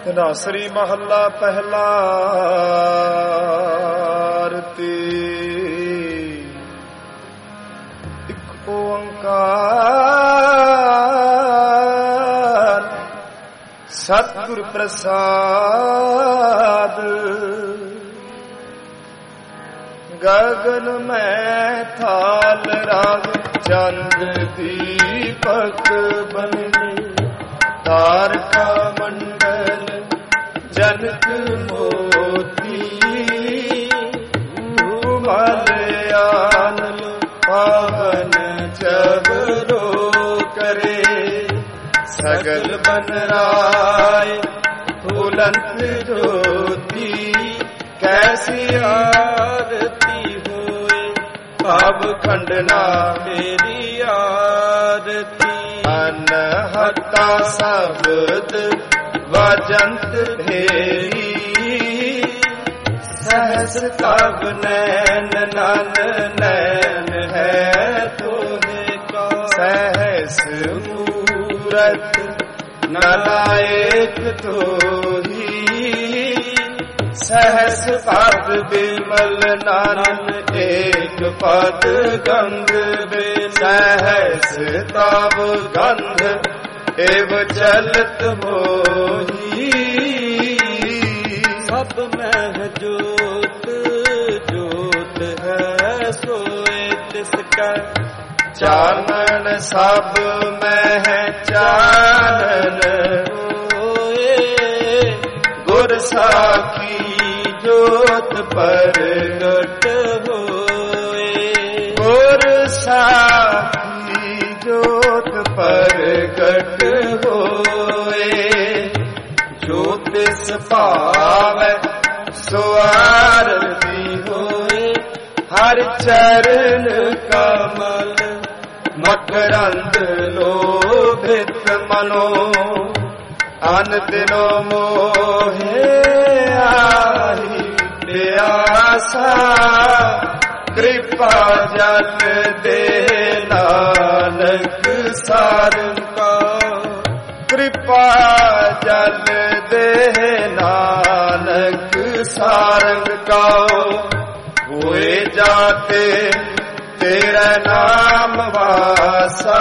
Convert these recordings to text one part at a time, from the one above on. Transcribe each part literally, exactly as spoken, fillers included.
ਧਨਾਸਰੀ ਮਹੱਲਾ ਪਹਿਲਾ। ਆਰਤੀ ਇੱਕ ਓੰਕਾਰ ਸਤਿਗੁਰ ਪ੍ਰਸਾਦ। ਗਗਨ ਮੈਂ ਥਾਲ ਰਾਗ ਚੰਦ ਦੀਪਕ ਬਨਨੇ। ਤਾਰਕਾ ਮੰਡਲ ਜਨਕ ਮੋਤੀ। ਮਲਆਨ ਪਾਵਨ ਜਬਰੋ ਕਰੇ। ਸਗਲ ਬਨ ਰਾਏ ਫੁਲੰਤ ਜੋਤੀ। ਕੈਸੀ ਆਰਤੀ ਹੋਏ ਭਾਵ ਖੰਡਨਾ ਤੇਰੀ ਆਰਤੀ। ਅਨਹਤਾ ਸ਼ਬਦ ਵਜੰਤ ਢੇਰੀ। ਸਹਸ ਕਬ ਨੈਨ ਨਨ ਨੈਨ ਹੈ ਤੋਹੇ ਕਾ। ਸਹਸ ਮੂਰਤ ਨਲਾਇਕ ਤੋਹੀ। ਸਹਸ ਪਦ ਬਿਮਲ ਨਾਨਨ ਏਕ ਪਦ ਗੰਗ ਬੇ। ਸਹਸ ਤਬ ਗੰਧ ਏਵ ਚਲਤ ਮੋਹੀ। ਸਭ ਮਹਿ ਜੋਤ ਜੋਤ ਹੈ ਸੋਏ ਤਿਸਕਾ। ਚਾਨਣ ਸਭ ਮਹਿ ਚਾਨਣ ਹੋਏ। ਗੁਰ ਸਾਖੀ ਜੋਤ ਪ੍ਰਗਟ ਹੋਏ। ਗੁਰ ਸਾਖੀ ਜੋਤ ਪ੍ਰਗਟ ਹੋਏ। ਜੋ ਤਿਸ ਭਾਵੈ ਸੋ ਆਰਤੀ ਹੋਏ। ਹਰ ਚਰਨ ਕਮਲ ਮਕਰੰਦ ਲੋਭਿਤ ਮਨੋ। ਅਨ ਦਿਨੋ ਮੋਹੇ ਆਹੀ ਪਿਆਸਾ। ਕਿਰਪਾ ਜਲ ਦੇ ਨਾਨਕ ਸਾਰੰਗ ਕਾ। ਕਿਰਪਾ ਜਲ ਦੇ ਨਾਨਕ ਸਾਰੰਗ ਕਾ। ਹੋਏ ਜਾਤੇ ਤੇਰਾ ਨਾਮ ਵਾਸਾ।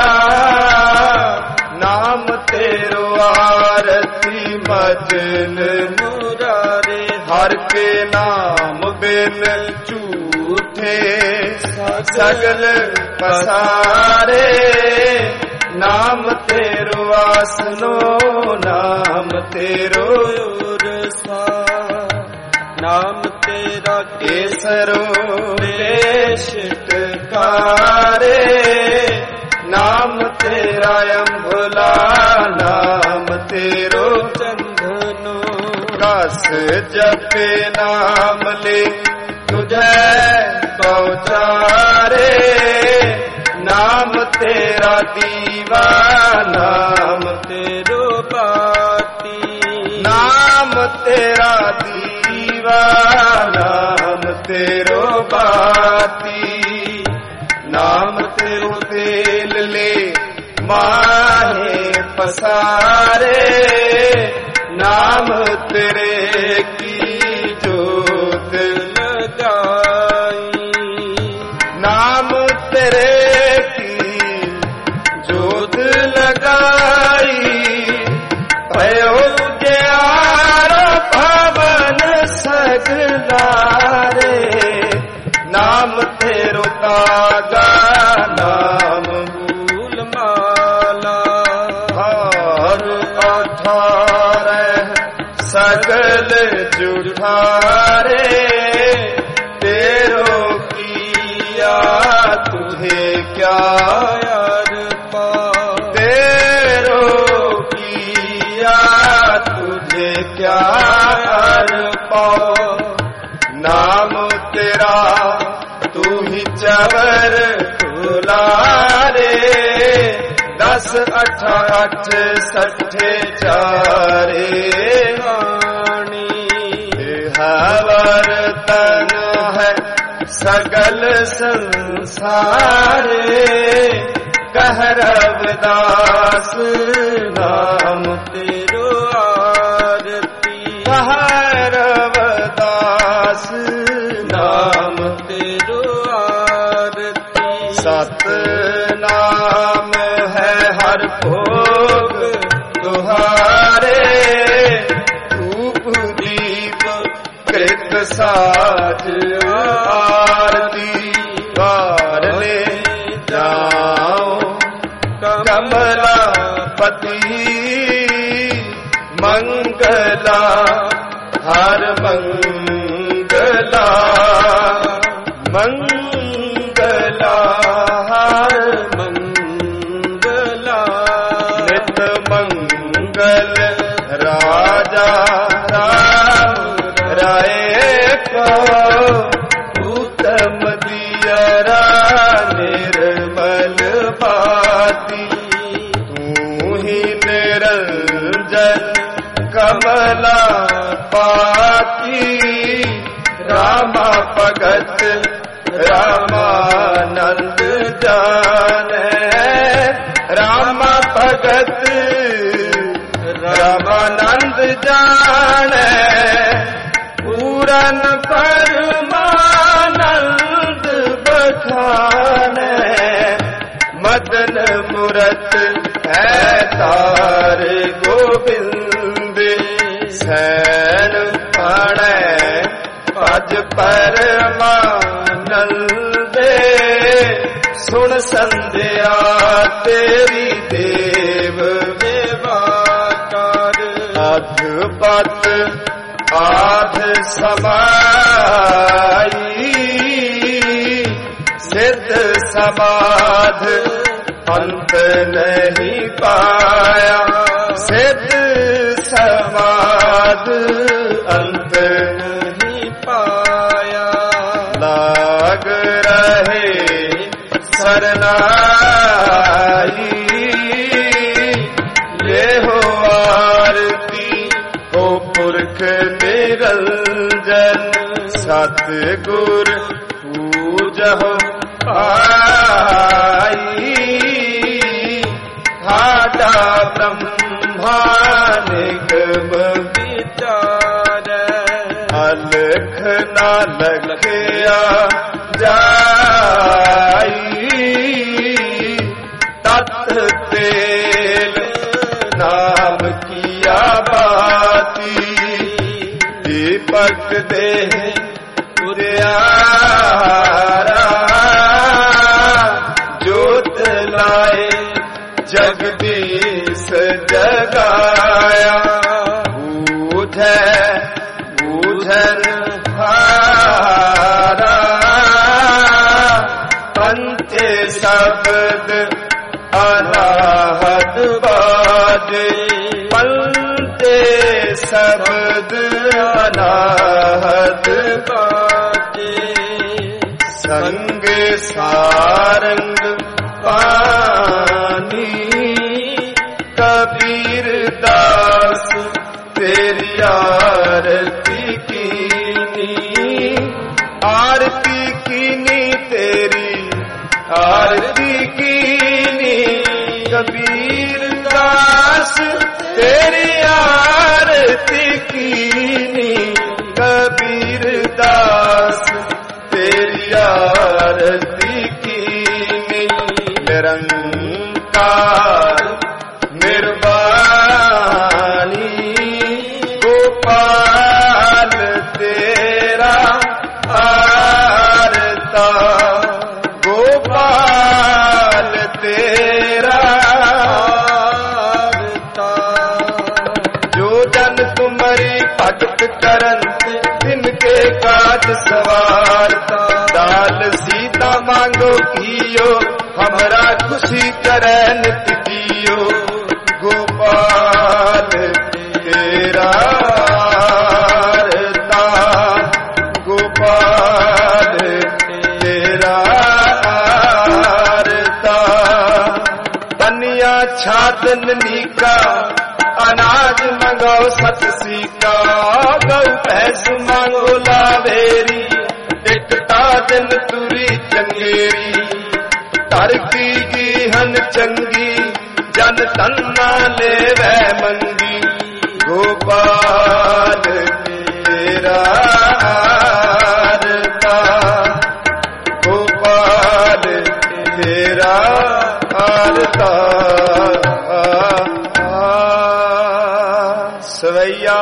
ਨਾਮ ਤੇਰੋ ਆਰਤੀ ਮਜਨ ਮੁਰਾਰੇ। ਹਰ ਕੇ ਨਾਮ ਬਿਨ ਝੂਠੇ ਸਗਲ ਪਸਾਰੇ। ਨਾਮ ਤੇਰੋ ਆਸਨੋ ਨਾਮ ਤੇਰੋ ਉਰਸਾ। ਨਾਮ ਤੇਰਾ ਕੇਸਰੋ ਲੇਸ਼ਟਕਾਰੇ। ਨਾਮ ਤੇਰਾ ਅੰਭੁਲਾ ਨਾਮ ਤੇਰੋ ਚੰਦਨੋ। ਕਸ ਜਪੇ ਨਾਮ ਲੈ ਤੁਝੈ ਪਹੁੰਚਾਰੇ। ਨਾਮ ਤੇਰਾ ਦੀਵਾ ਨਾਮ ਤੇਰੋ ਬਾਤੀ। ਨਾਮ ਤੇਰਾ ਦੀਵਾ ਨਾਮ ਤੇਰੋ ਬਾਤੀ। ਨਾਮ ਤੇਰੋ ਤੇਲ ਲੈ ਮਾਹੇ ਪਸਾਰੇ। ਨਾਮ ਤੇਰੇ ਕੀ ਜੋਤ ਲਗਾਈ। ਨਾਮ ਤੇਰੇ ਕੀ ਜੋਤ ਲਗਾਈ। ਭਇਓ ਗਿਆਰ ਭਵਨ ਸਗਲਾਰੇ। ਨਾਮ ਤੇਰੋ ਤਾਗਾ ਨਾਮ ਮੂਲ ਮਾਲਾ। ਹਰ ਅਠਾਰਹ ਸਗਲ ਜੁਠਾਰੇ। ਤੇਰੋ ਕੀਆ ਤੁਝੇ ਕਿਆ ਅਰਪਾ। ਤੇਰੋ ਕੀਆ ਤੁਝੇ ਕਿਆ ਅਰਪਾ। ਨਾਮ ਤੇਰਾ ਤੂ ਹੀ ਚਵਰ ਤੁਲਾਰੇ। ਦਸ ਅਠ ਅਠ ਸੱਠੇ ਚਾਰੇ ਬਾਣੀ। ਹਵਰ ਤਨ ਹੈ ਸਗਲ ਸੰਸਾਰੇ। ਕਹਿ ਰਵਿਦਾਸ ਨਾਮ ਤੇਰੋ ਆਰ सतनाम है हर भोग तुहारे, धूप दीप कृत साज आरती वार ले जाओ कमलापति मंगला हर मंगला मंगला हर मंगला नित मंगल राजा राम राय को उत्तम दियरा निर्मल बाती, तू ही निरंजन कमला पाती, रामा भगत रामानंद जाने, रामा भगत रामानंद जाने, पूरन परमानंद बखाने, मदन मूरत है तार गोविंद, सैन पाणै पज परमानंदे, सुन संध्या तेरी देव देवाकार, अधपत आध समाई, सिद्ध समाध अंत नहीं पाया, सिद्ध समाध अंत नहीं पाया, लाग रहे सरनाई, ये हो आरती हो पुरख निरंजन, सतगुर पूजहो आई, हाडा ब्रह्मा निगम विचार, अलख ना लखया जाई, तत् तेल नाम किया बाती, दीपक देह उजियारा, जोत लाए जगदीश जगाया, बूझे बूझन हारा, पंचे शब्द अनाहत बाजे, पंचे शब्द अनाहत बाजे, संग सारंग पानी, कबीर दास तेरी आरती कीनी, आरती कीनी तेरी आरती कीनी, कबीर दास तेरी आरती कीनी, कबीर दास तेरी आरती कीनी, निरंकार निर्वाणी, गोपाल तेरा आरता, गोपाल तेरा आरता, जो जन तुम्हारी भगत करन, तिनके काज सवारता, दाल सीता मांगो कियो, हमरा खुशी करे नित जियो, गोपाल तेरा आरता, गोपाल तेरा आरता, तनिया छातन नीका, अनाज मंगाओ सत सीका, गौ भैंस मांगो लावेरी, टिकटा दिन तुरी चंगेरी, धरती की हन चंगी, जन तन्ना ले वह मंगी, गोपाल तेरा आरता, गोपाल ਤੇਰਾ ਆਰਤਾ ਸਵਈਆ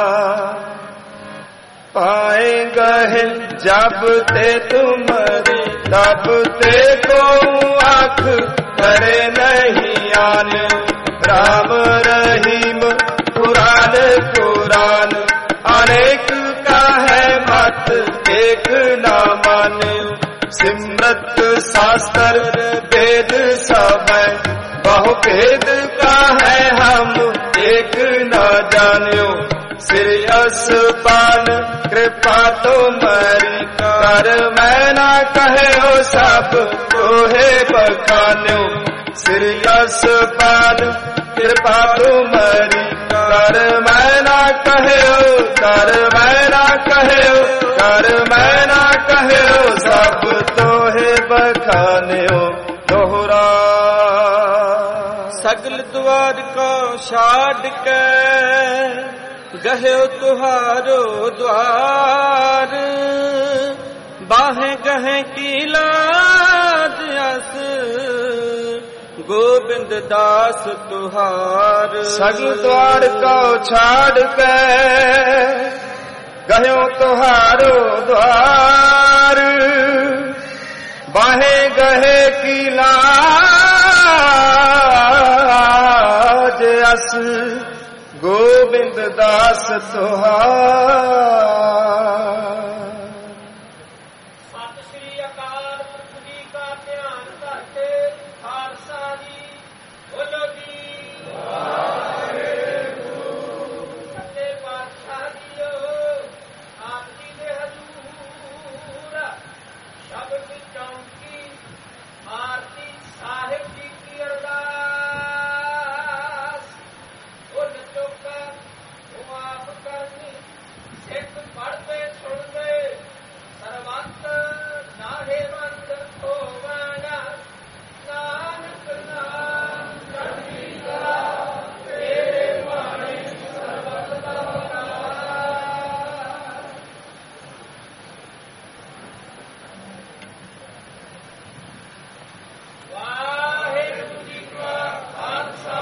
पाएगा है जब ते तुम्हारी तब ते को आँख करे नहीं आने राम रहीम कुरान कुरान अनेक का है मत एक ना माने सिमरत शास्त्र वेद सब है बहु भेद का है हम एक न जान्यो श्रेयस पान कृपा तुम्हारी कर मैं ना कहो सब तोहे बखान्यो श्रेयस पान कृपा तुम्हारी कर मैं ना कहो कर मैं ना कहो कर मैं ना कहो सब तोहे बखान्यो दोहरा सगल द्वार को छाड़ के गहे तुहारो द्वार बाहें गहे की लाज अस गोविंद दास तुहार सगल द्वार को छाड़ के गहे तुहारो द्वार बाहें गहे की लाज अस गोविंद दास तुहार। सत श्री अकाल पुरख जी का ध्यान करके खालसा जी बोलो जी सच्चे पातशाह जीओ आप जी दे हजूर शब्द चौंकी आरती साहिब जी की अरदास माफ करनी सिख पढ़ते सुनते सर्वंत नाहे बंद होवना नानक नाम चढ़ी कला तेरे बाणी सर्वत दाता। वाहिगुरू जी का खालसा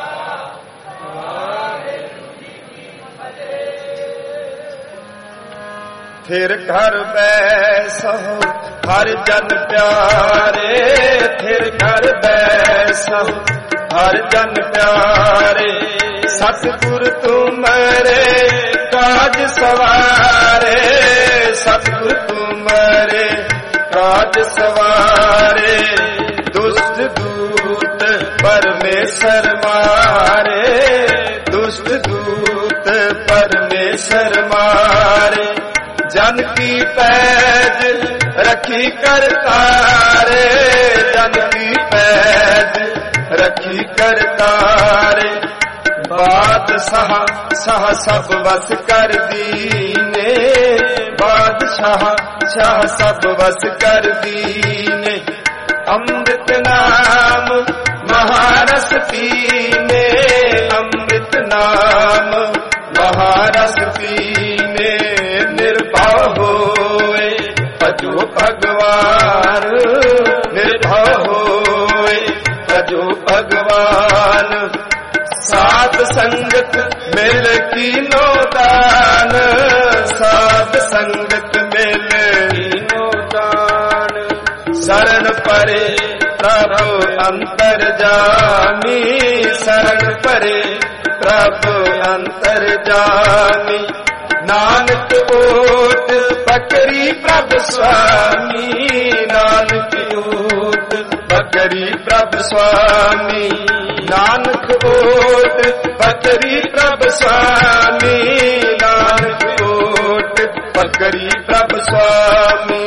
फिर घर बैसो हर जन प्यारे फिर घर बैसो हर जन प्यारे सतगुर तुम्हारे काज सवारे सतगुर तुम्हारे काज सवारे दुष्ट दूत परमेश्वर मारे दुष्ट दूत परमेश्वर मारे जन की पैज रखी कर तारे जन की पैज रखी कर तारे बादशाह शाह सब बस कर दीने बादशाह शाह सब बस कर दीने अमृत नाम महारस पीने अमृत नाम महारस पीने निर्भव होए भजो भगवान निर्भव होए भजो भगवान साध संगत मिल कीनो दान साध संगत मिल कीनो दान शरण परे प्रभु अंतर जामी शरण परे प्रभु अंतर जामी नानक ओट बकरी प्रभु स्वामी नानक ओट बकरी प्रभु स्वामी नानक ओट बकरी प्रभु स्वामी नानक ओट बकरी प्रभु स्वामी।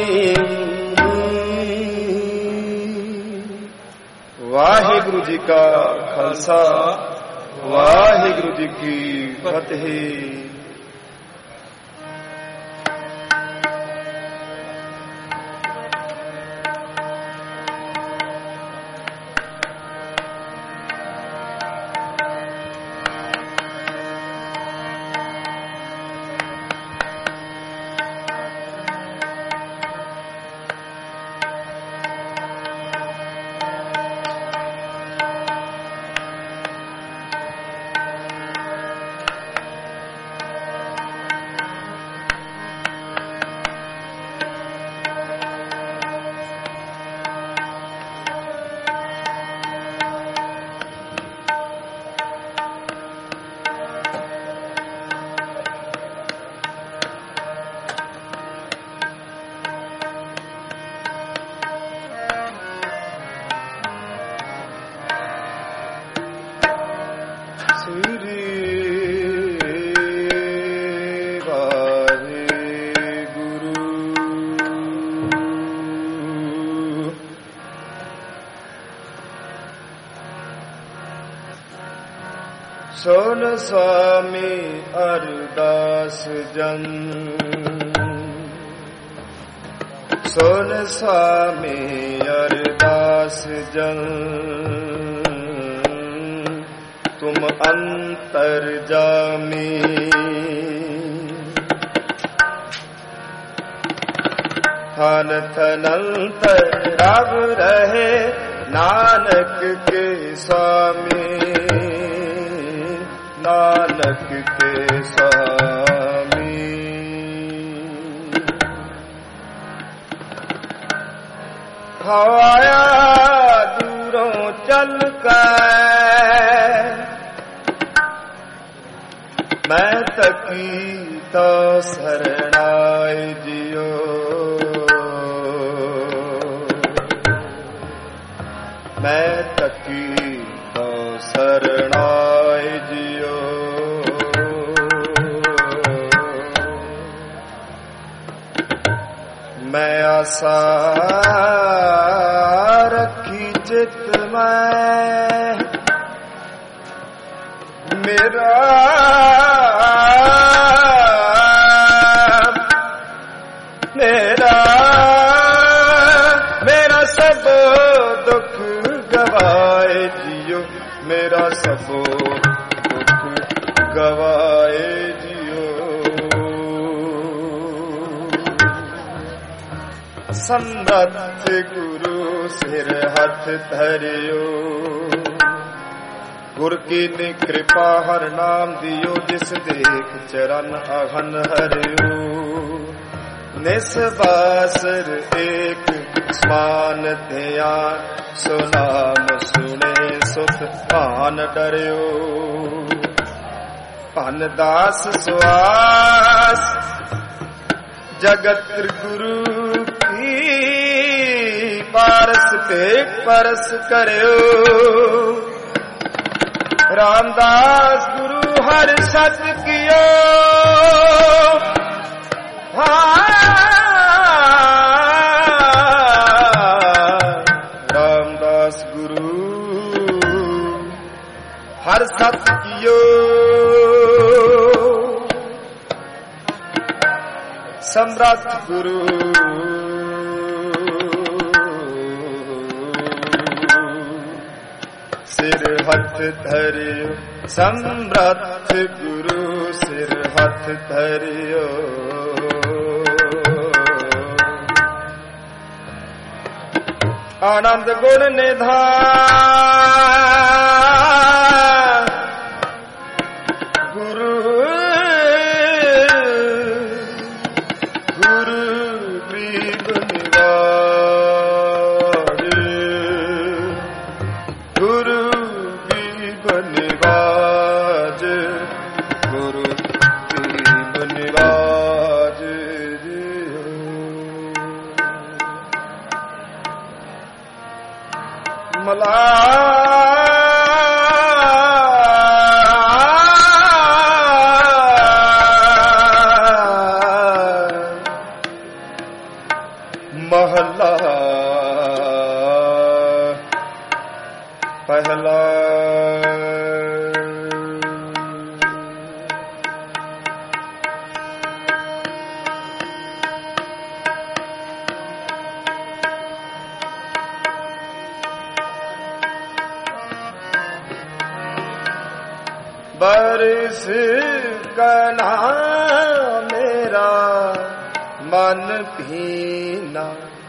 वाहिगुरु जी का खालसा वाहिगुरु जी की फतेह। सोन स्वामी अरदास जन, सोन स्वामी अरदास जन, तुम अंतर्जामी। थान थनंतर रब रहे नानक के स्वामी, नानक के स्वामी। हवाया दूरों चल कर, मैं तकी तो शरणाय जियो। मैं तकी तो शरणाय जियो। मैं आशा रखी चित में, मेरा मेरा मेरा सब दुख गवाए जियो, मेरा सब दुख गवाए जियो। समर्थ गुरु सिर हाथ धरियो, गुर की नि कृपा हर नाम दियो, जिस देख चरण अघन हरियो। निस्वासर एक समान ध्यान, सो नाम सुने सुख पान डरियो। पान दास सुआस जगत गुरु की, पारस पेट परस करियो। रामदास गुरु हर सत कियो, रामदास गुरु हर सत कियो। सम्राट गुरु सिर हथ धरियो, सम्राट गुरु सिर हथ धरियो। आनंद गुण निधान गुरु, गुरु ग्रीव निवाज, गुरु ग्रीव निवाज, गुरु ग्रीव निवाज। मला महला पहला, बरस कना मेरा मन भीना,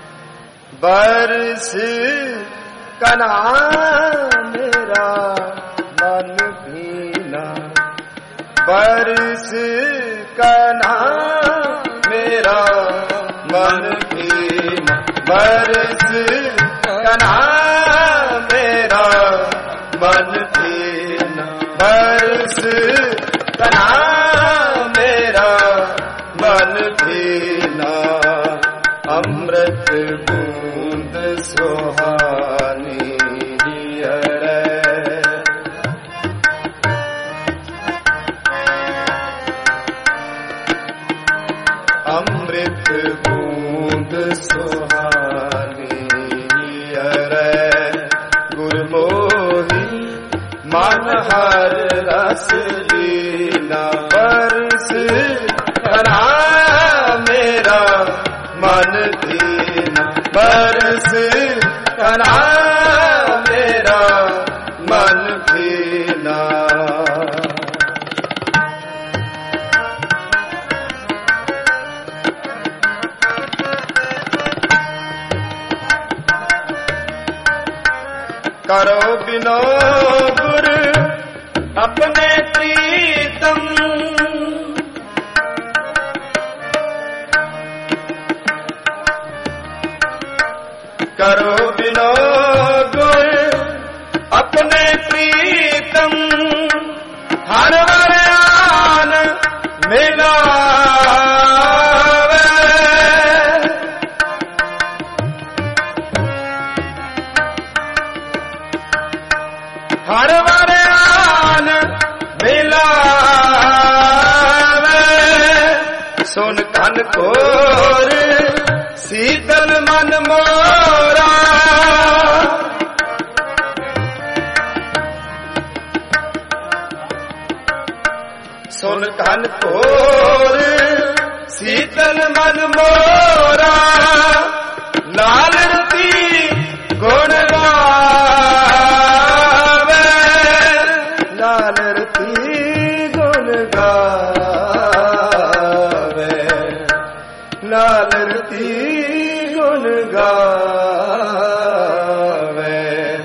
बरस कना मेरा मन भीना, बरस कना मेरा मन भीना, बरस कना मेरा मन भीना, बरस कना मेरा मन भीना। अमृत बूंद सुहानी हियरे, अमृत बूंद सुहानी हियरे। गुरमोही मन हर रस कना मेरा मन भीना। करो बिनो गुर अपने प्रीतम, करो बिनो गुर अपने प्रीतम, हर वरयान मिलावे। हर वरयान मिलावे, सुन कन कोर शीतल मन मोरा। सुन कन कोर शीतल मन मोरा, लाल रती गुण गावे। लाल रती गुण गावे, लाल रती गुण गावे।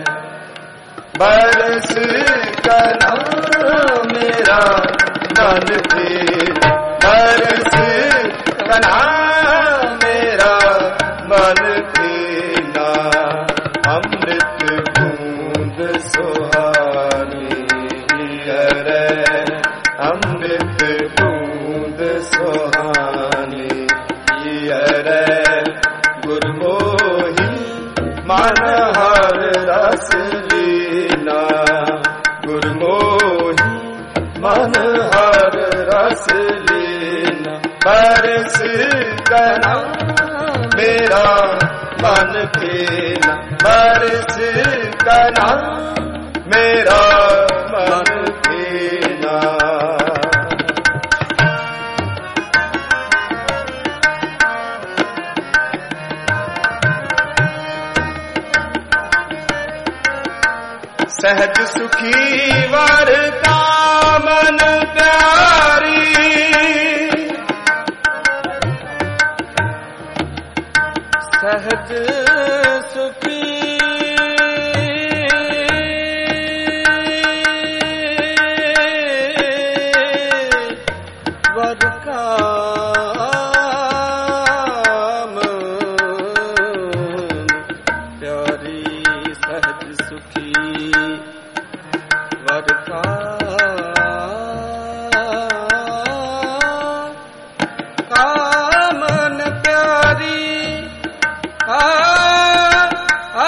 बरस कना मेरा मन भीना, बरस कना मेरा मन भीना। अमृत बूंद सुहानी रे, अमृत बूंद सुहानी रे। गुरमोही मन हर रस लीना, गुरमोही मन हर रस लीना। बरस कना मेरा मन भीना, बरस कना मेरा मन भीना। सहज सुखी वारता मन प्यारी, सहज सुखी वारता प्यारी, सहज सुखी वरका कामन प्यारी। आ, आ,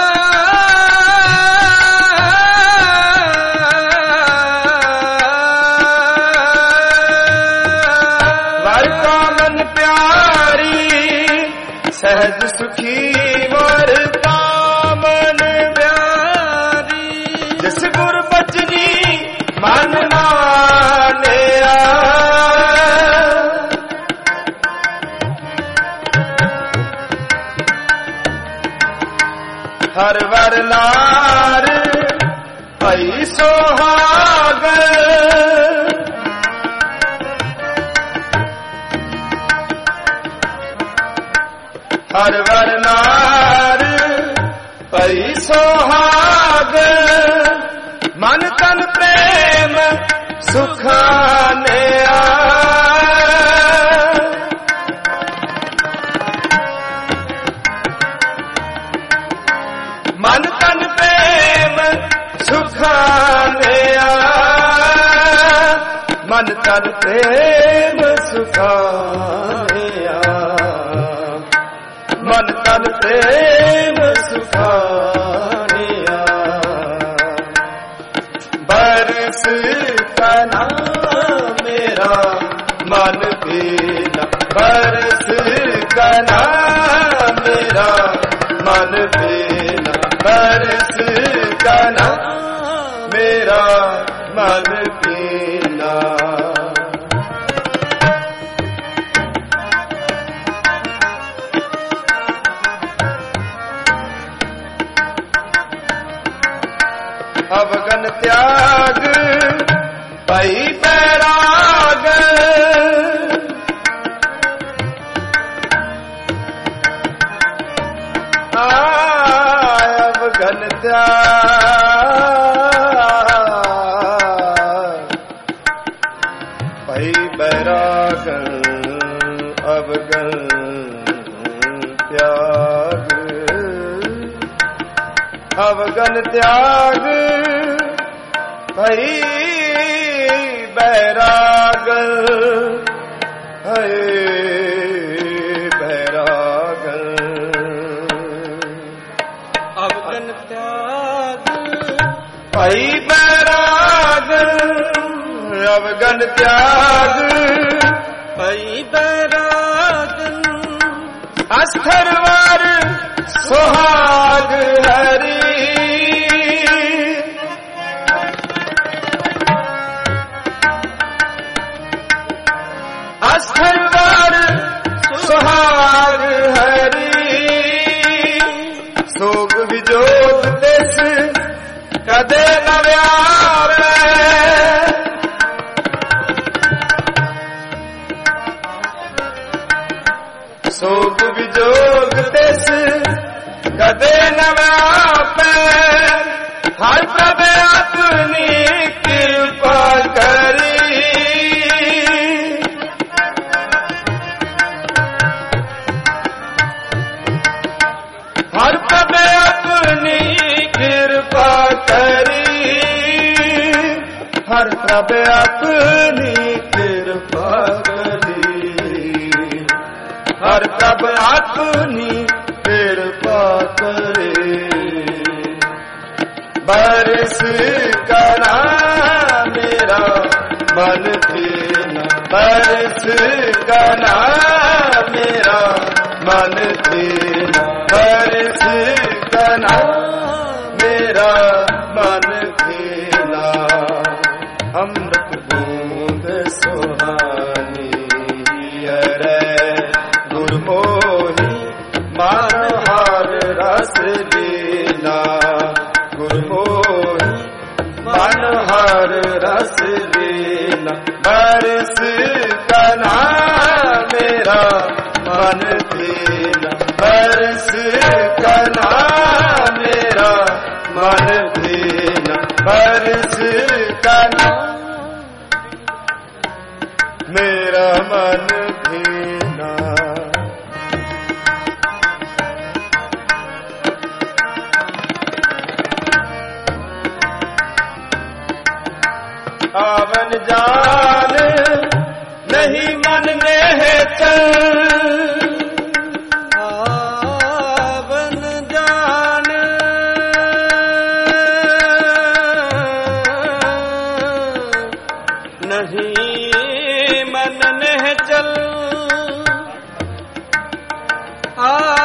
वरका मन प्यारी, सहज सुखी वरका मन प्यारी। जिस गुर बचनी मन मानिया, हर वर लार भई सोहाग। हर वर लार भई सोहाग, मन तन प्रेम सुखाने। मन तन प्रेम सुखाने, मन तन प्रेम सुखाने। मन तन प्रेम सुखाने। बरस कना मेरा मन भीना, बरस कना मेरा मन भीना। बरस कना मेरा मन भीना। अवगन त्याग भई बैराग अवगन त्याग भई बैराग अवगन त्याग अवगन त्याग भई बैराग है बैराग अवगन त्याग भई बैराग अवगन त्याग भई बैराग अस्थरवर सुहाग हरि अस्थरवर सुहाग हरि सोग विजोग तिस कदे न व्यापै सोग विजोग तिस कदे न व्यापै हर प्रभ अपनी कृपा करी हर प्रभ अपनी कृपा करी हर प्रभ अपनी कृपा करी हर प्रभ अपनी कृपा करे बरस करा मेरा मन देना बरस करा मेरा मन देना बरस करा मेरा मन देना अमृत बूंद सुहानी अरे गुरमोही मानहार रस लीला गुरमोही मानहार रस लीला बरस कना मेरा मन देना बरस कना मेरा मन देना बरस कना मेरा मन देना आवन जान नहीं मन में चल आवन जान नहीं मन में चल आ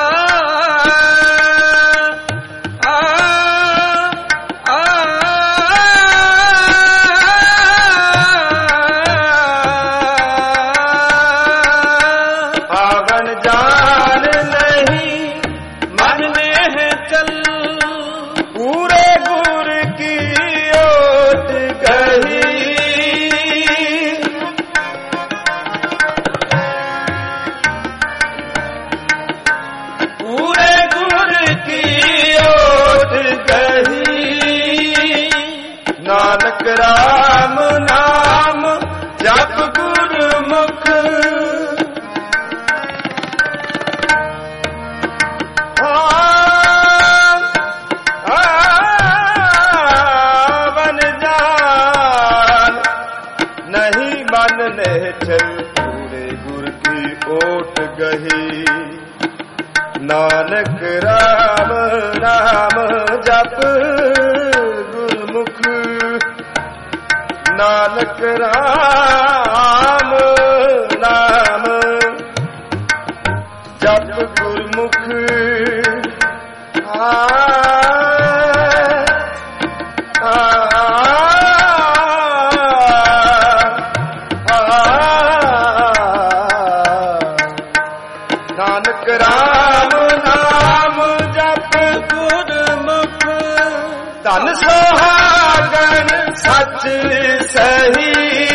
नानक राम नाम जप गुरमुख आवन जान नहीं मन ने चल पूरे गुर की ओट गही नानक राम नाम जप गुरमुख नानक राम नाम जप गुरमुख आ आ नानक राम नाम जप गुरमुख धन सोहा सुहागन सच सही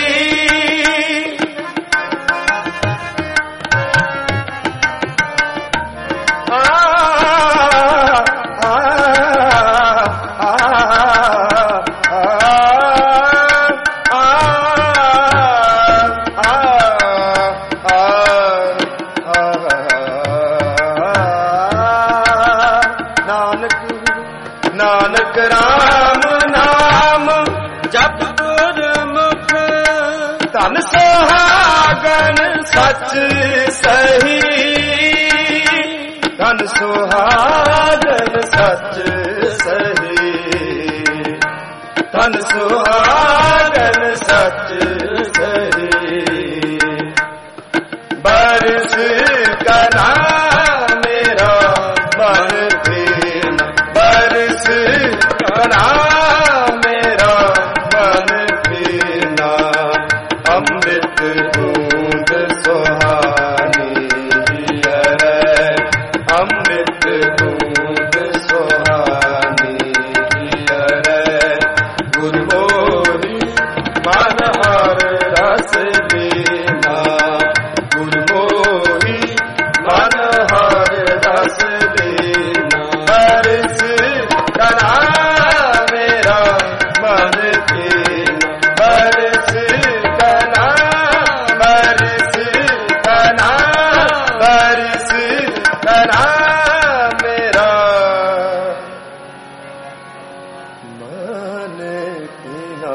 नानक राम नाम जप गुरमुख धन सुहागन सच सही धन सुहागन सच सही धन सुहागन सच सही बरस कना मेरा मन दीन बरस कना मेरा मन दीना अमृत बूंद सुहानी है अमृत बूंद सुहानी है गुरमोही मन हर रस दीना गुरमोही मन हर रस दीना बरस कना मेरा मन दीना बरस कना बरस कना बरस कना मेरा मन पीना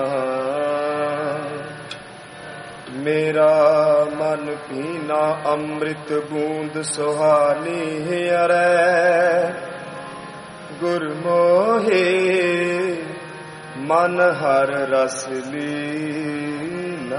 मेरा मन पीना अमृत बूंद सुहानी अरे गुरमोहे मन हर रस लीना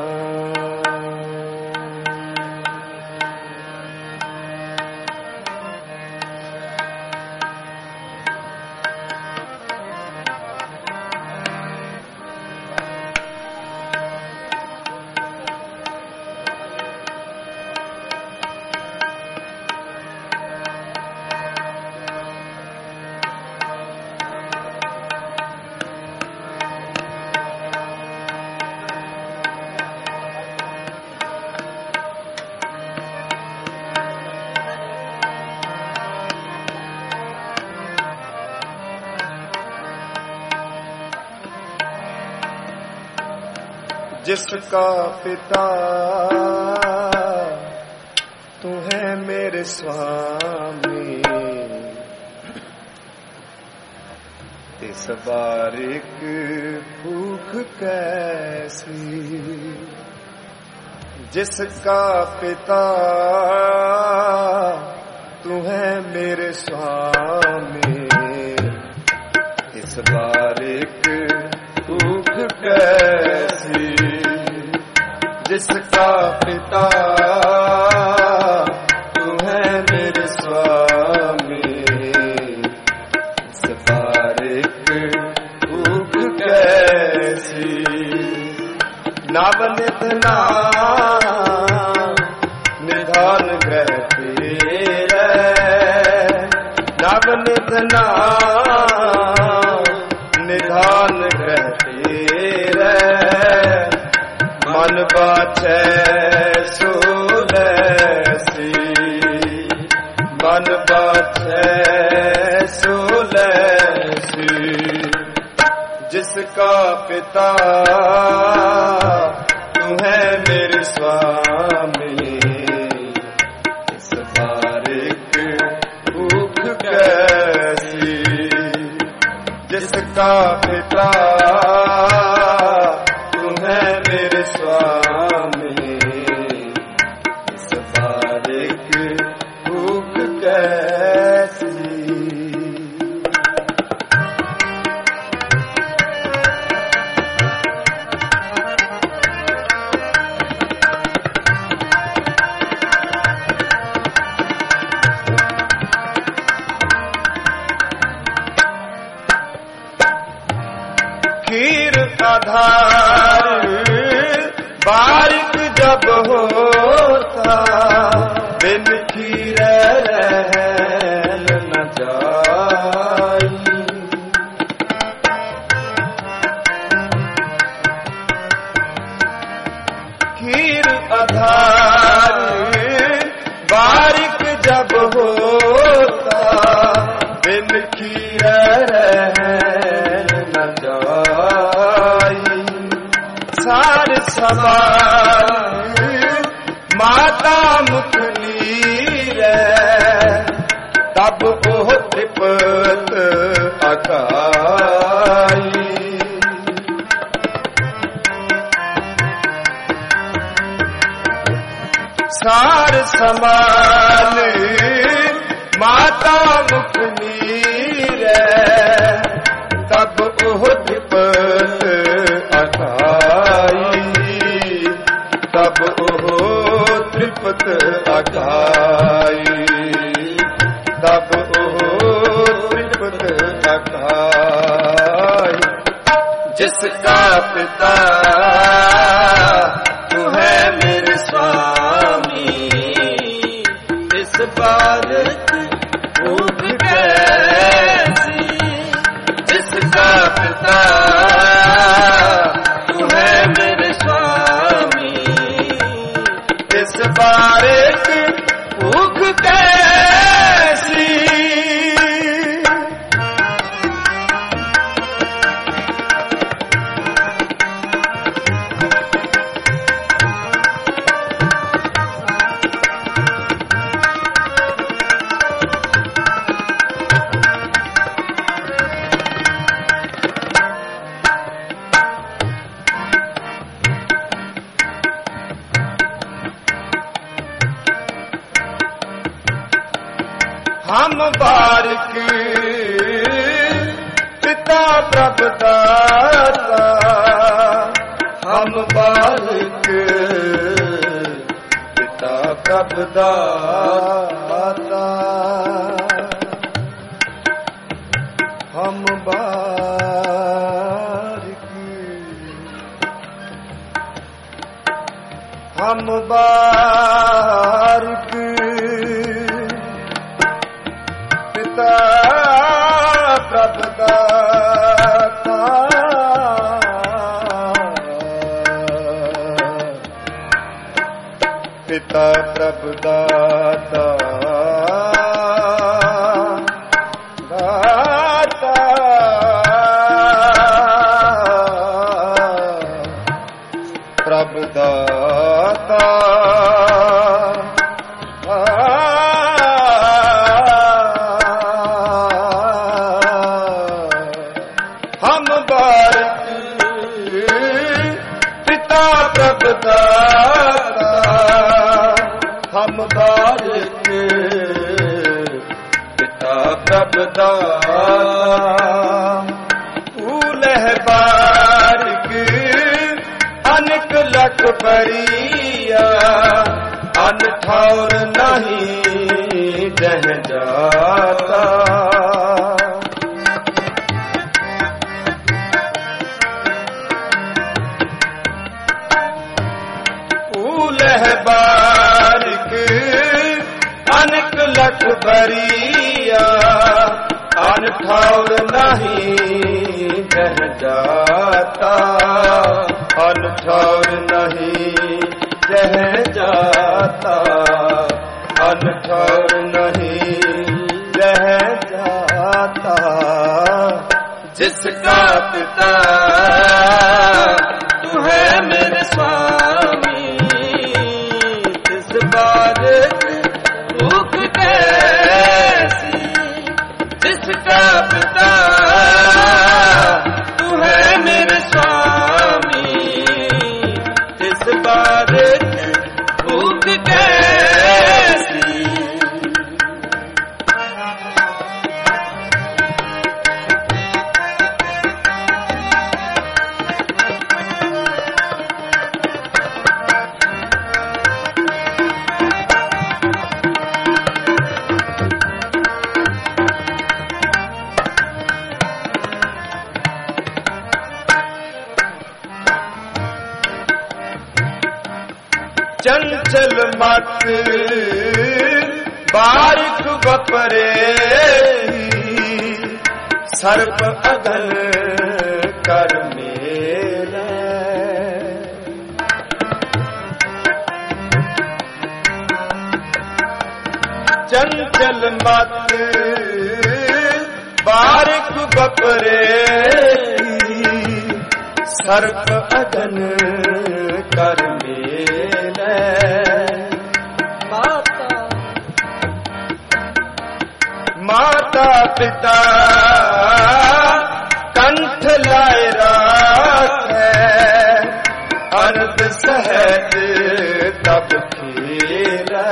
जिसका पिता तू है मेरे स्वामी इस बारिक भूख कैसी जिसका पिता तू है मेरे स्वामी इस बारिक भूख कैसी जिसका पिता तू है मेरे स्वामी इस बारिक भूख कैसी नवनित निधान ग्रह तेरे नवनित निधान ग्रह तेरे मन बाछे सुलैसी मन बाछे सुलैसी जिसका पिता तू है मेरे स्वामी इस बारिक भूख कैसी जिसका पिता तू है मेरे स्वामी इस बारिक भूख कैसी खीर आधार बारिक जब होता बिन खीर रहन न जाई रहन न जाई। सार सवाल माता मुख नीरै, तब ओह त्रिपत अकाई। सार समान माता मुख नीरै, तब ओह त्रिपत अकाई। तब ओह त्रिपत अकाई। तब ओह त्रिपत अकाई। जिसका पिता तू है मेरे स्वामी, इस बालक भूख कैसी। जिसका पिता तू है मेरे स्वामी, इस बालक भूख कैसी। हम बारिक पिता प्रभु दाता, हम बारिक पिता प्रभु दाता। हम बारिक हम बारिक पिता प्रभु दाता। पिता प्रभु दाता दाता। प्रभु दाता प्रभु दाता। हम बारिक पिता प्रभु दाता। फूल है बारिक अनक लख बरिया, अन ठौर नहीं जह जाता। बारिक अनक लख बरिया, अन ठौर नहीं जह जाता। अन ठौर नहीं जह जाता। अन ठौर नहीं जह जाता। जिसका पिता तू है मेरे स्वामी, भूख कैसी। जिसका पिता तू है मेरे स्वामी, इस बालक भूख कैसी। चंचल मत बारिक बपरे, सर्प अगल कर मेरा। चंचल मत बारिक बपरे सर्प अगन कर मेले माता माता पिता कंठ लाए राखे अर्ध सहज तब खेले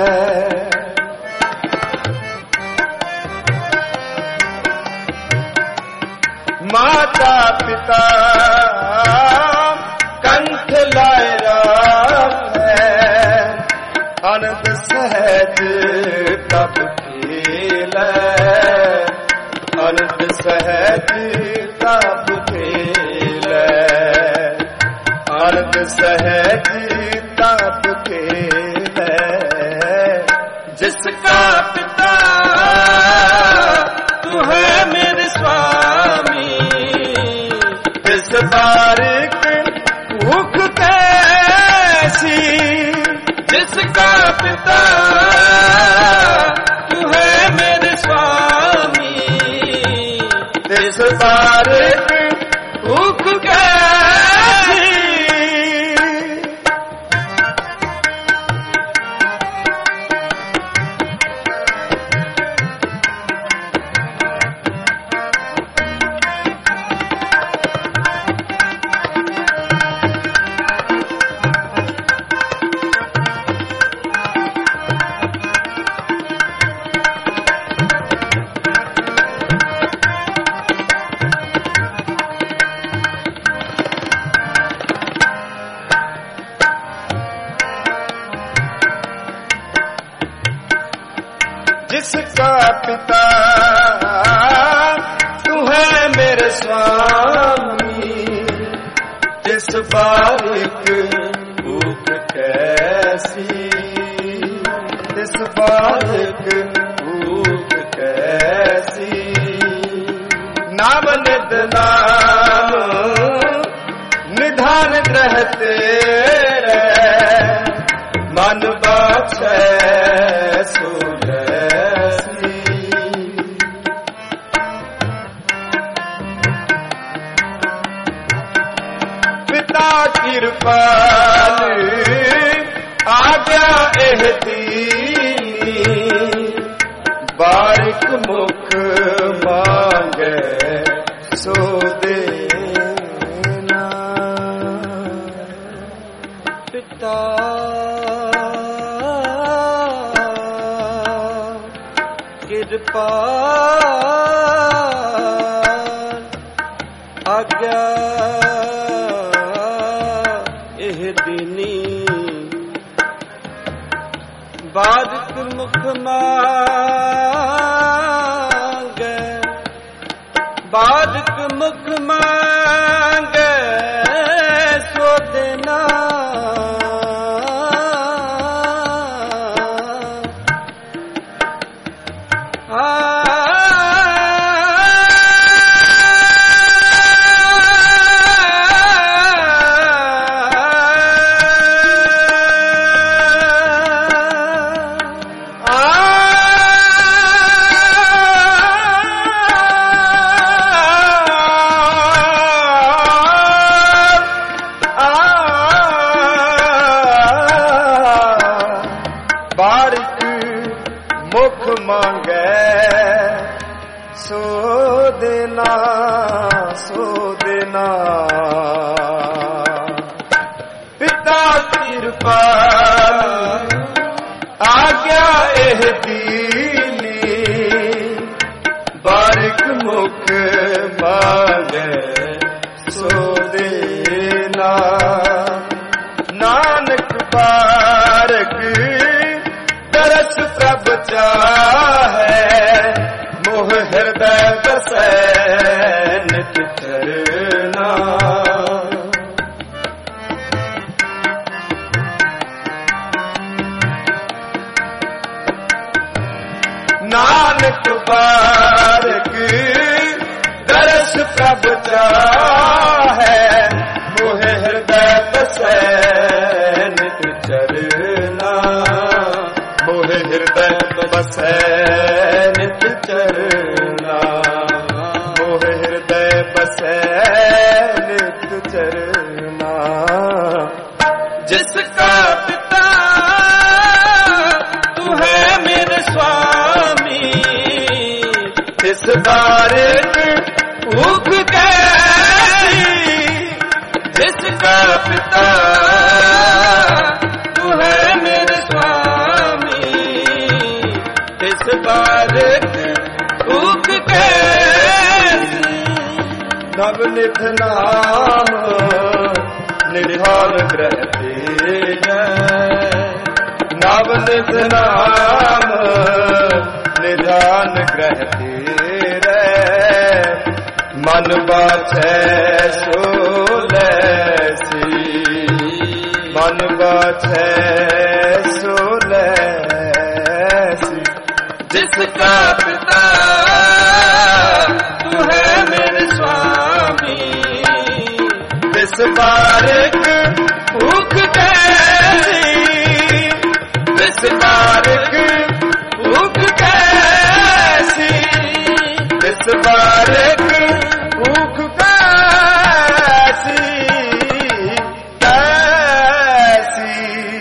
माता पिता कंठ लाए राखे अर्ध सहज तब खेले अर्ध सहज तब खेले अर्ध सहज तब खेले जिसका पिता तू है मेरे स्वामी इस बारिक भूख कैसी जिसका पिता तू है मेरे स्वामी इस बारिक भूख कैसी जिसका पिता तू है मेरे स्वामी जिस बारिक भूख कैसी जिस बारिक भूख कैसी नाम निध नाम निधान ग्रह तेरे मन बाछे कृपाल आज्ञा एह दीनी बारिक मुख मांगे सो देना पिता कृपा आज्ञा बारिक मुख मांगे बारिक मुख मांगे सो देना मांगे सो देना सो देना पिता कृपा आज्ञा एह दीनी बारिक मुख मांगे सो देना नानक बारिक दरस प्रभ चाहे मोह हृदय बसे नित चरना नानक बारिक दरस प्रभ चाहे मोह हृदय बसे नित चरना मोह हृदय बसे नित चरना। बाछै नित चरना। जिसका पिता तू है मेरे स्वामी, इस बारिक भूख कैसी। जिसका पिता तू है मेरे स्वामी, इस बारिक भूख कैसी। नवनिध नाम निधान ग्रह तेज, नवनिध नाम निधान ग्रह तेरे। मन बाछै सो लैसी, मन बाछै सो लैसी। जिसका पिता तू है मेरे स्वामी, इस बारिक भूख कैसी। इस बारिक भूख कैसी, इस बारिक भूख कैसी कैसी।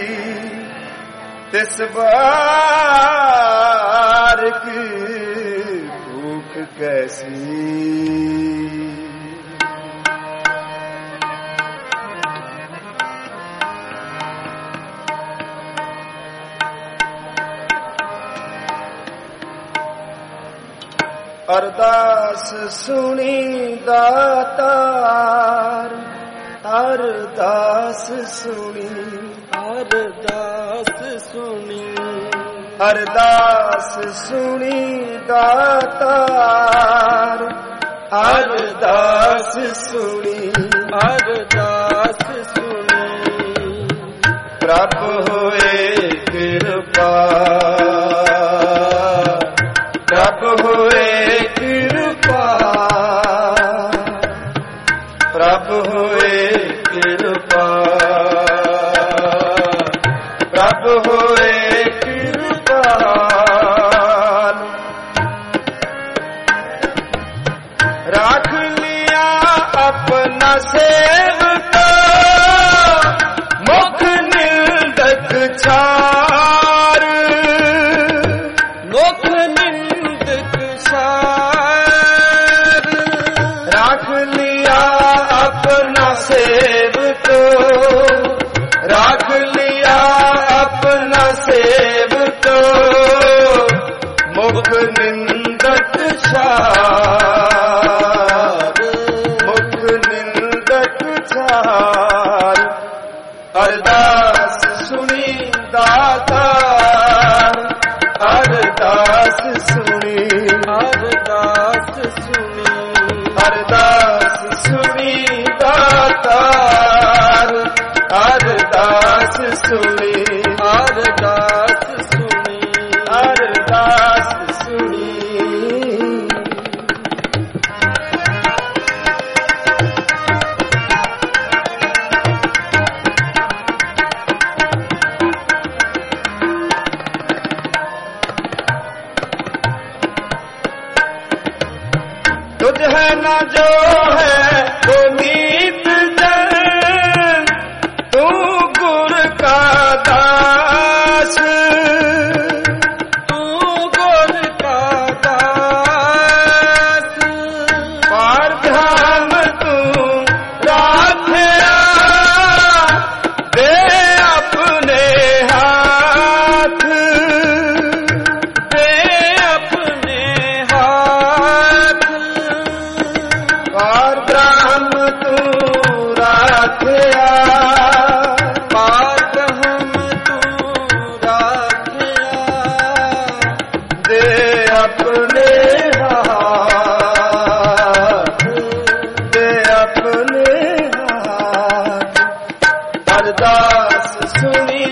इस बारिक भूख कैसी। अरदास सुनी दातार, अरदास सुनी, अरदास सुनी, अरदास सुनी दातार। अरदास सुनी, अरदास सुनी। प्रभु होए कृपा, प्रभु होए कृपा, प्रभु होए कृपा, प्रभु होए कृपा। राख लिया अपना सेवक, मुख निंदक छार। मुख निंदक छार। राख लिया अपना सेवक, राख लिया अपना सेवक, मुख निंदक छार, मुख निंदक छार। अरदास सुनी दातार, अरदास सुनी, अरदास सुनी, अरदास सुनी दातार। अरदास सुनी, अरदास सुनी, अरदास सुनी। तुझ है न जो है वो नीत जन, तू गुर का दास, तू गुर का दास। पार ध्यान तू राखिया, दे अपने हाथ, दे अपने हाथ। पार ब्रह्म तू राखिया, पार ब्रह्म तू राखिया, दे अपने हाथ, दे अपने हाथ। अरदास सुनी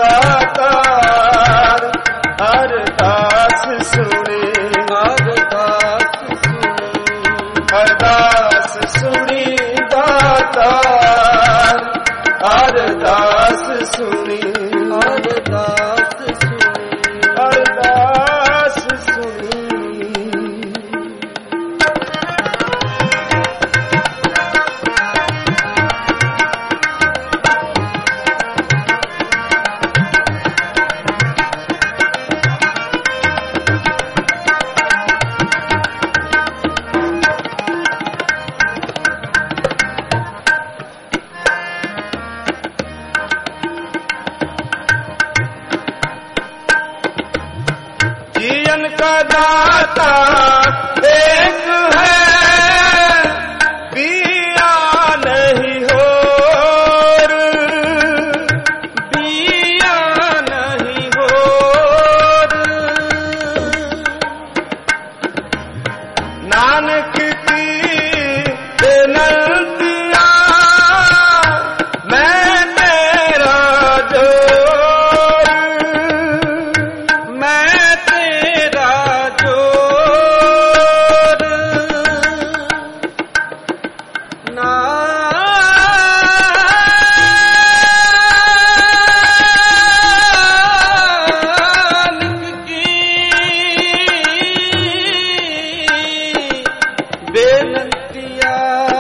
दातार, अरदास सुनी, अरदास सुनी, अरदास सुनी दातार। अरदास सुनी, अरदास सुनी, अरदास सुनी। दाता एक है, बिया नहीं होर, बिया नहीं होर। नानक की बेनतिया मैं तेरा जोर, मैं तेरा जोर। नानक की बेनतिया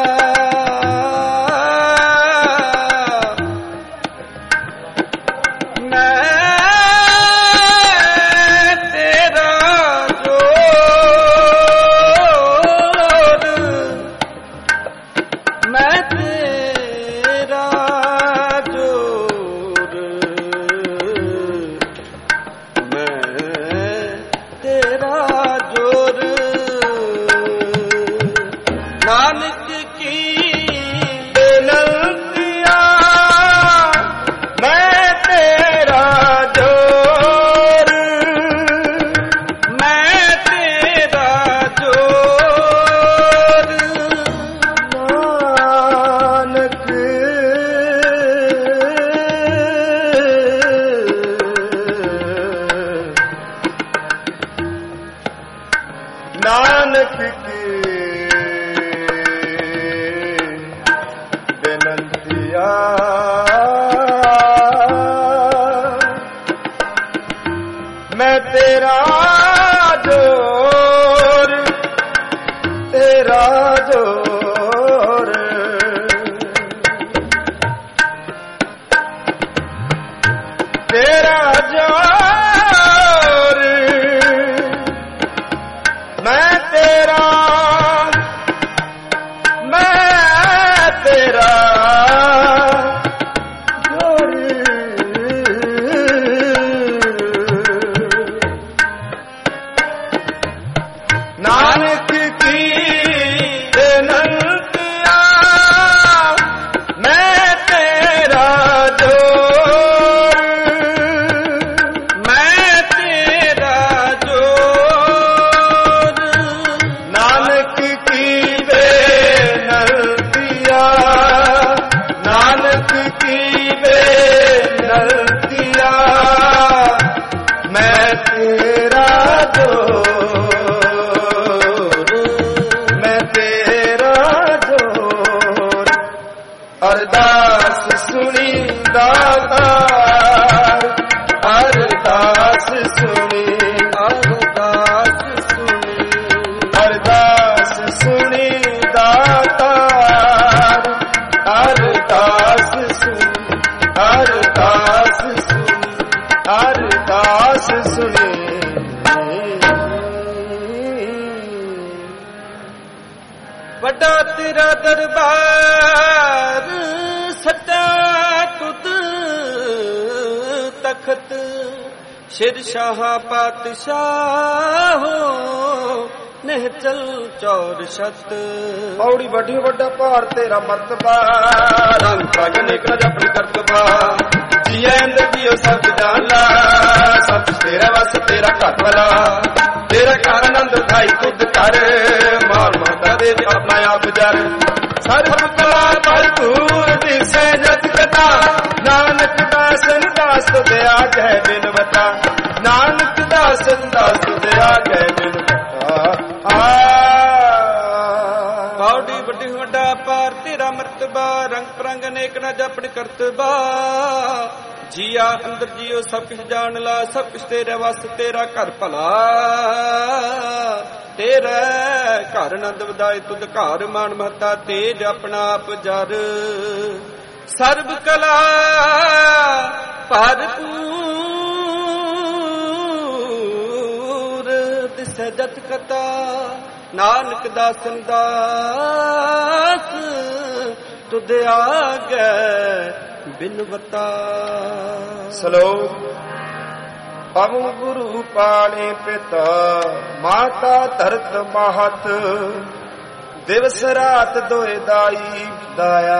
मैं तेरा जोर, मैं तेरा जोर, मैं तेरा जोर। नानक की बेनतिया मैं तेरा जोर, मैं तेरा जोर। नानक नानक की बेनतिया मैं तेरा जोर, तेरा जोर। तेरा जोर मैं तेरा, मैं तेरा जोर। नानक की बेनतिया मैं तेरा जोर, मैं तेरा जोर। नानक की बेनतिया, नानक की बेनतिया मैं तेरा जोर, मैं तेरा जोर। अरदास सुनी दातार, अरदास सुनी, अरदास सुनी, अरदास सुनी दातार, अरदास सुनी, अरदास सुनी, अरदास सुनी। वड्डा तेरा दरबार सच्चा तुद तखत, शिर शाह पातशाह हो निहचल चौर शत। पौड़ी बढ़ी वड्डा पार तेरा मर्तबा, रंग प्रगन एक न जपन करतबा। जिया इंद्र जियो सब जाला, सब तेरा वस तेरा घर भला। तेरा घर आनंद उठाई खुद कर, मार माता दे अपना आप जर। सर्व कला भरपूर दिसे जत कथा, नानक दासन दास दया कह बिनवता। नानक दासन दास दया कह बिनवता। पौड़ी बड़ी वड्डा पार तेरा मर्तबा, रंग परंग अनेक न जपन करतबा। जिया अंदर जियो सब कुछ जान ला, सब कुछ तेरे वस तेरा घर भला। तेरा घर नंद वधाए तुद घर, मान महता तेज अपना आप जर। सर्ब कला भरपूर दिसै जत कथा, नानक दासन दास तुद आगे बिनवता। श्लोक ਪਵ ਗੁਰੂ ਪਾਣੇ ਪਿਤਾ ਮਾਤਾ ਧਰਤ ਮਾਹਤ ਦਿਵਸ ਰਾਤ ਦੋਇ ਦਾਈ ਦਾਇਆ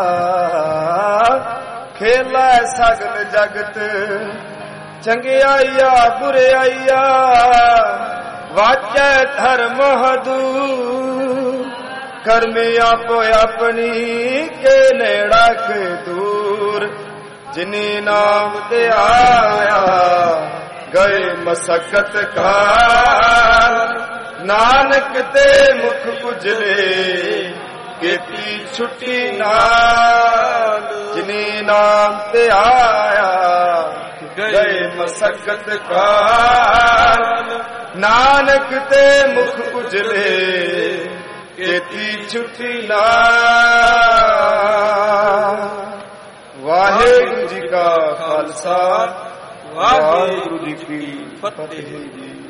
ਖੇਲਾ ਸਗਲ ਜਗਤ ਚੰਗਿਆਈਆ ਬੁਰਿਆਈਆ ਵਾਚੈ ਧਰਮ ਹਦੂ ਕਰਮੇ ਆਪੋ ਆਪਣੀ ਕੇ ਨੇੜਾ ਕੇ ਦੂਰ ਜਿਨੀ ਨਾਮ ਤੇ ਆਇਆ ਗਏ ਮਸਕਤ ਕਾਰ ਨਾਨਕ ਤੇ ਮੁਖ ਉਜਲੇ ਕੀਤੀ ਛੁੱਟੀ ਨਾਲ ਜਿਨੀ ਨਾਮ ਤੇ ਆਇਆ ਗਏ ਮਸਕਤ ਕਾਰ ਨਾਨਕ ਤੇ ਮੁਖ ਉਜਲੇ ਕੀਤੀ ਛੁੱਟੀ ਨਾਲ। ਵਾਹਿਗੁਰੂ ਜੀ ਕਾ ਖਾਲਸਾ ਵਾਹਿਗੁਰੂ ਜੀ ਕੀ ਫਤਿਹ ਜੀ।